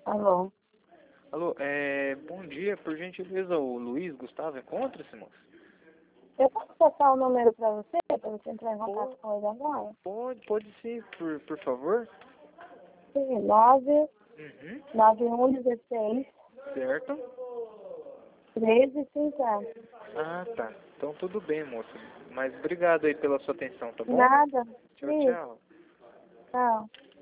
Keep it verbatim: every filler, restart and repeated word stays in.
Alô? Alô, é, bom dia, por gentileza, o Luiz Gustavo encontra-se, moço? Eu posso passar o número pra você, pra você entrar em contato Pode, com ele agora? pode, pode sim, por, por favor. Sim, nove Uhum, nove um dezesseis certo? treze cinquenta. Ah, tá. Então tudo bem, moço. Mas obrigado aí pela sua atenção, tá bom? Nada. Tchau, Isso. tchau. Tchau.